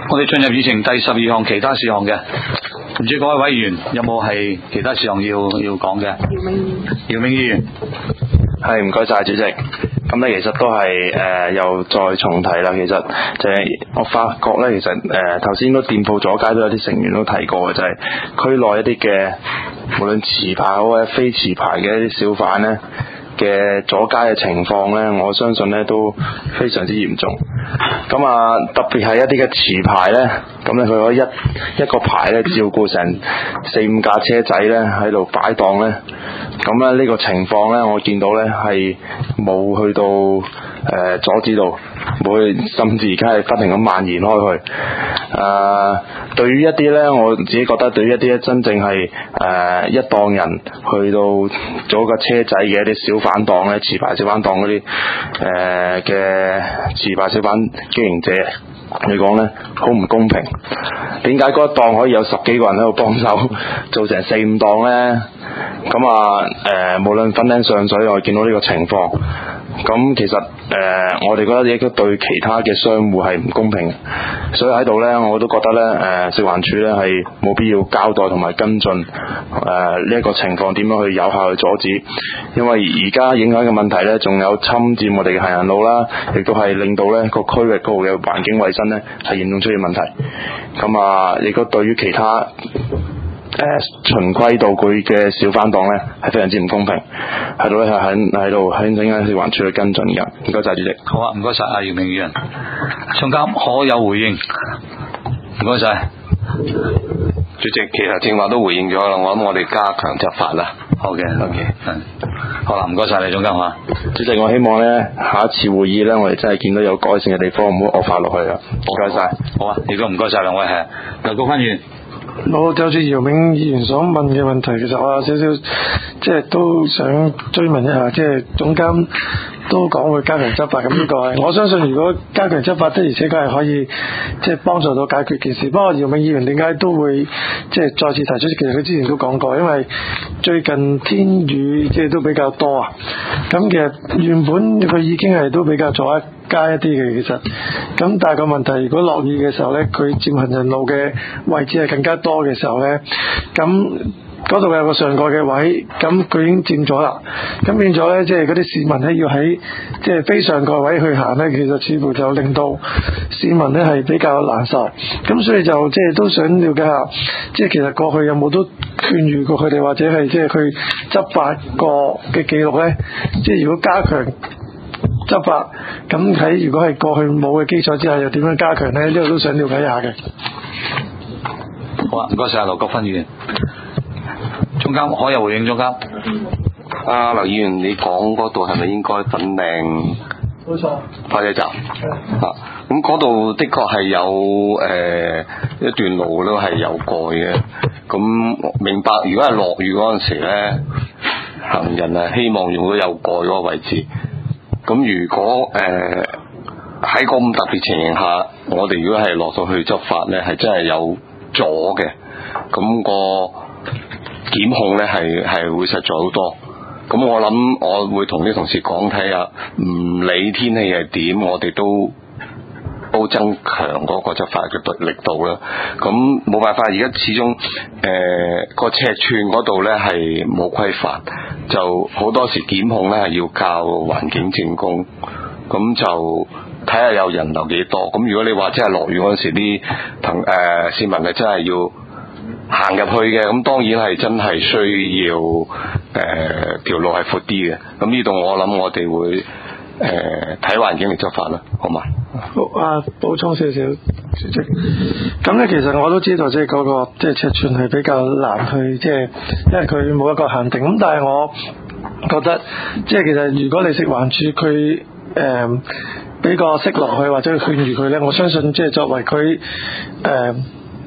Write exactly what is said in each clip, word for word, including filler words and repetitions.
我哋進入議程第十二項其他事項嘅，唔知各位委員有冇係其他事項要要講嘅？姚明姚明議員， 係唔該晒主席。咁咧其實都係誒、呃、又再重提啦。其實就係我發覺咧，其實誒頭先都店鋪阻街都有啲成員都提過嘅，就係、是、區內一啲嘅無論持牌或者非持牌嘅一啲小販咧嘅阻街嘅情況咧，我相信咧都非常之嚴重。咁啊，特別係一啲嘅持牌咧，咁咧佢可以一一個牌咧照顧成四五架車仔咧喺度擺檔咧，咁咧呢個情況咧，我見到咧係冇去到誒、呃、阻止到，冇去，甚至而家係不停咁蔓延開去。誒、呃，對於一啲咧，我自己覺得對於一啲真正係誒、呃、一檔人去到做個車仔嘅一啲小販檔咧，持牌小販檔嗰啲誒嘅持牌小販經營者嚟講咧，好唔公平。點解嗰一檔可以有十幾個人喺度幫手做成四五檔咧？咁啊誒，無論粉嶺上水，我見到呢個情況，咁其實誒、呃，我哋覺得亦都對其他嘅商戶係唔公平嘅，所以喺度咧，我都覺得咧誒、呃，食環署咧係冇必要交代同埋跟進誒呢一個情況點樣去有效去阻止，因為而家影響嘅問題咧，仲有侵佔我哋嘅行人路啦，亦都係令到咧個區域嗰度嘅環境衛生咧係嚴重出現問題。咁啊，亦都對於其他誒、呃、循規蹈矩嘅小販檔咧，係非常之唔公平，喺度咧係喺喺度喺陣間食環署去跟進嘅。唔該晒主席。 好啊，唔該晒阿姚明議員。總監可有回應？唔該晒。 主席，其實正話都回應咗啦，我諗我哋加強執法啦。 好嘅 ，OK，係。好啦，唔該晒你總監嚇。 主席，我希望咧下一次會議咧，我哋真係見到有改善嘅地方，唔好惡化落去啦。唔該晒。 好啊，亦都唔該晒兩位係。劉國勳議員。 我就似姚明議員所問嘅問題，其實我有少少即係都想追問一下，即係總監都講會加強執法，咁呢個係我相信，如果加強執法的而且確係可以即係幫助到解決件事。不過姚明議員點解都會即係再次提出，其實佢之前都講過，因為最近天雨即係都比較多啊。咁其實原本佢已經係都比較阻一加一啲嘅，其實咁但係個問題，如果落雨嘅時候呢，佢佔行人路嘅位置係更加多嘅時候呢，咁嗰度有個上蓋嘅位，咁佢已經佔咗啦，咁變咗呢，即係嗰啲市民呢要喺即係非上蓋位去行呢，其實似乎就令到市民呢係比較難受，咁所以就即係都想了解下，即係其實過去有冇都勸喻過佢哋，或者係即係佢執法過嘅記錄呢？即係如果加強執法，咁喺如果係過去冇嘅基礎之下，又點樣加強呢？呢個都想了解一下嘅。 好啊，唔該晒劉國勳議員。總監可有回應？總監。 啊，劉議員，你講嗰度係咪應該粉嶺？ 冇錯。 快車站。啊，咁嗰度的確係有誒、呃、一段路都係有蓋嘅。咁明白，如果係落雨嗰陣時咧，行人係希望用到有蓋嗰個位置。咁如果誒喺個咁特別情形下，我哋如果係落到去執法咧，係真係有阻嘅，咁、個檢控咧係係會實在好多。咁我諗我會同啲同事講，睇下唔理天氣係點，我哋都都增強嗰個執法嘅力度啦。咁冇辦法，而家始終誒、呃、個尺寸嗰度咧係冇規範，就好多時檢控咧係要靠環境證供，咁就睇下有人流幾多。咁如果你話真係落雨嗰陣時，啲朋誒市民係真係要行入去嘅，咁當然係真係需要誒條、呃、路係闊啲嘅。咁呢度我諗我哋會誒睇環境嚟執法啦，好嘛？ 好啊，補充少少，主席。咁咧，其實我都知道，即係嗰個即係尺寸係比較難去，即係因為佢冇一個限定。咁但係我覺得，即係其實如果你食環署佢誒俾個息落去，或者勸喻佢咧，我相信即係作為佢誒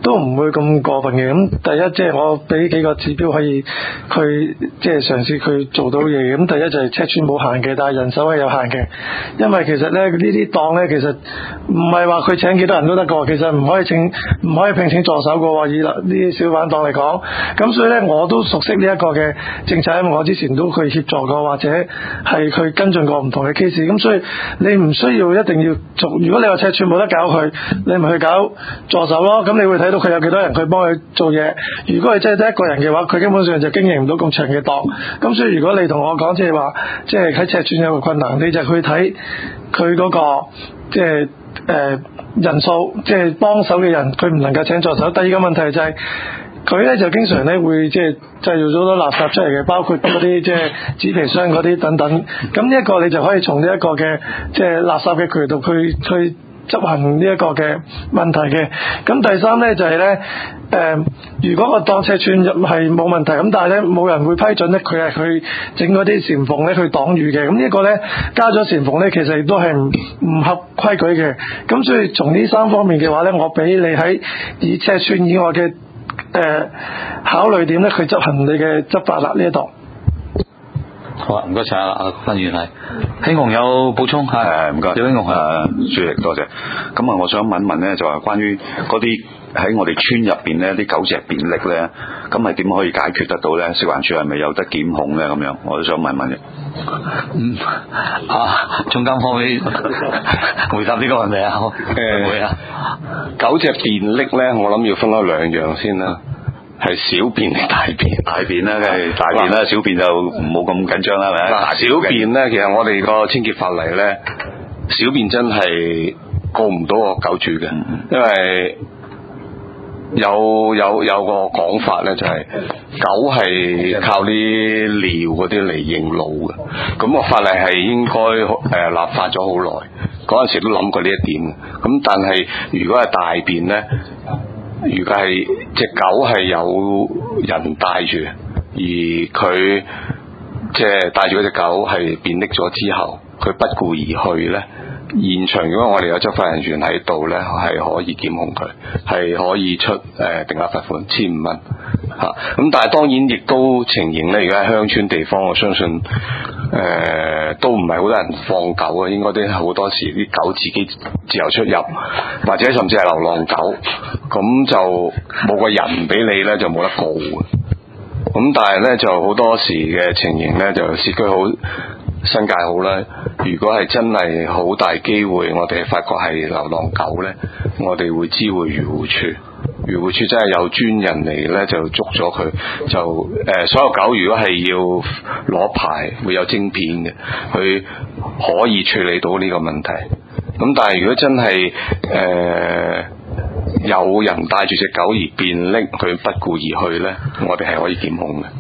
都唔會咁過分嘅。咁第一即係我俾幾個指標可以佢即係嘗試佢做到嘢。咁第一就係尺寸冇限嘅，但係人手係有限嘅。因為其實咧呢啲檔咧，其實唔係話佢請幾多人都得個，其實唔可以請唔可以聘請助手個喎。以呢啲小販檔嚟講，咁所以咧我都熟悉呢一個嘅政策，因為我之前都去協助過或者係去跟進過唔同嘅 case。咁所以你唔需要一定要做。如果你話尺寸冇得搞佢，你咪去搞助手咯。咁你會睇到佢有幾多人去幫佢做嘢。如果係真係得一個人嘅話，佢基本上就經營唔到咁長嘅檔。咁所以如果你同我講即係話，即係喺尺寸有個困難，你就去睇佢嗰個即係誒、呃、人數，即係幫手嘅人，佢唔能夠請助手。第二個問題就係佢咧就經常咧會即係製造咗好多垃圾出嚟嘅，包括嗰啲即係紙皮箱嗰啲等等。咁呢一個你就可以從呢一個嘅即係垃圾嘅渠道去去執行呢一個嘅問題嘅。咁第三咧就係咧誒，如果個檔尺寸係冇問題，咁但係咧冇人會批准咧，佢係去整嗰啲禪縫咧去擋雨嘅。咁呢一個咧加咗禪縫咧，其實亦都係唔唔合規矩嘅。咁所以從呢三方面嘅話咧，我俾你喺以尺寸以外嘅誒、呃、考慮點咧去執行你嘅執法啦呢一度。 好啊，唔該晒啊，阿分員係，興雄有補充係， 誒唔該， 有興雄誒主席多謝。咁啊，我想問一問咧，就係關於嗰啲喺我哋村入邊咧啲狗隻便溺咧，咁係點可以解決得到咧？食環署係咪有得檢控咧？咁樣我都想問問嘅。 嗯，啊，總監可唔可以回答呢個問題啊？好，誒會啊。 狗隻便溺咧，我諗要分開兩樣先啦。係小便定大便？ 大便啦，梗係大便啦，小便就唔好咁緊張啦，係咪？ 嗱，小便咧，其實我哋個清潔法例咧，小便真係告唔到個狗主嘅，因為有有有個講法咧，就係、是、狗係靠啲尿嗰啲嚟認路嘅。咁、個法例係應該誒、呃、立法咗好耐，嗰陣時都諗過呢一點嘅。咁但係如果係大便咧，如果係隻狗係有人帶住，而佢即係帶住嗰隻狗係便溺咗之後，佢不顧而去咧，現場如果我哋有執法人員喺度咧，係可以檢控佢，係可以出誒、呃、定額罰款千五蚊嚇。咁、啊、但係當然亦都情形咧，而家喺鄉村地方，我相信誒、呃、都唔係好多人放狗啊，應該都好多時啲狗自己自由出入，或者甚至係流浪狗，咁就冇個人俾你咧，就冇得告嘅。咁但係咧就好多時嘅情形咧，就市區好新界好啦。如果係真係好大機會，我哋發覺係流浪狗咧，我哋會知會漁護處。漁護處真係有專人嚟咧，就捉咗佢。就誒、呃，所有狗如果係要攞牌，會有晶片嘅，佢可以處理到呢個問題。咁但係如果真係誒、呃、有人帶住隻狗而便溺，佢不顧而去咧，我哋係可以檢控嘅。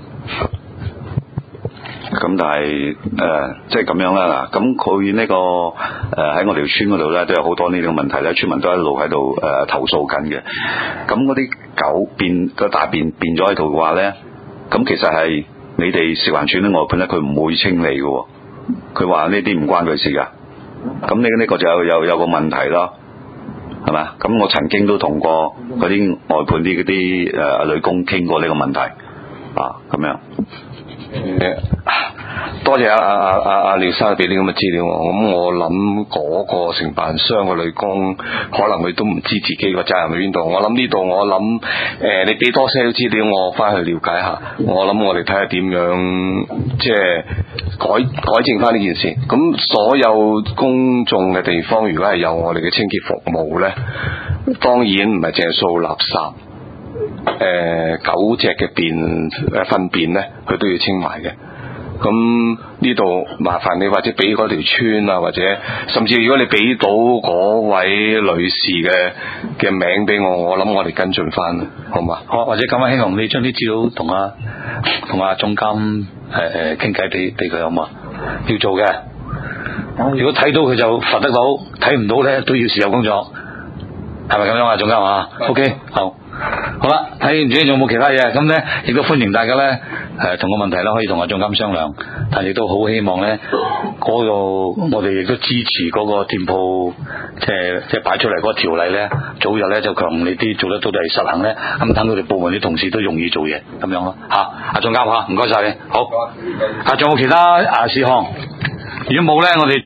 咁但係誒、呃，即係咁樣啦嗱。咁佢呢個誒喺我哋條村嗰度咧，都有好多呢啲問題咧，村民都一路喺度誒投訴緊嘅。咁嗰啲狗便個大便變咗喺度嘅話咧，咁其實係你哋食環署啲外判咧，佢唔會清理嘅。佢話呢啲唔關佢事㗎。咁你呢個就有有有個問題咯，係咪？咁我曾經都同過嗰啲外判啲嗰啲誒女工傾過呢個問題啊，咁樣。 誒，多謝阿阿阿阿阿廖生俾啲咁嘅資料我。咁我諗嗰個承辦商個女工，可能佢都唔知自己個責任喺邊度。我諗呢度，我諗誒、呃，你俾多些資料，我翻去了解下。我諗我哋睇下點樣，即係改改正翻呢件事。咁所有公眾嘅地方，如果係有我哋嘅清潔服務咧，當然唔係淨係掃垃圾。誒、呃，狗隻嘅便誒糞便咧，佢都要清埋嘅。咁呢度麻煩你或者俾嗰條村啊，或者甚至如果你俾到嗰位女士嘅嘅名俾我，我諗我哋跟進翻啦，好嘛？ 好，或者咁啊，希望你將啲資料同阿同阿總監誒誒傾偈俾俾佢好嘛？要做嘅。如果睇到佢就罰得到，睇唔到咧都要事後工作，係咪咁樣啊？總監啊 ，OK，好。好啦，睇唔知仲有冇其他嘢，咁咧亦都歡迎大家咧誒同個問題咧，可以同阿總監商量，但亦都好希望咧，嗰、那個我哋亦都支持嗰個店鋪，即係即係擺出嚟嗰個條例咧，早日咧就強烈啲做得到嚟實行咧，咁等到哋部門啲同事都容易做嘢咁樣咯嚇。阿總監嚇，唔該晒你，好。啊，仲有冇其他啊事項？如果冇咧，我哋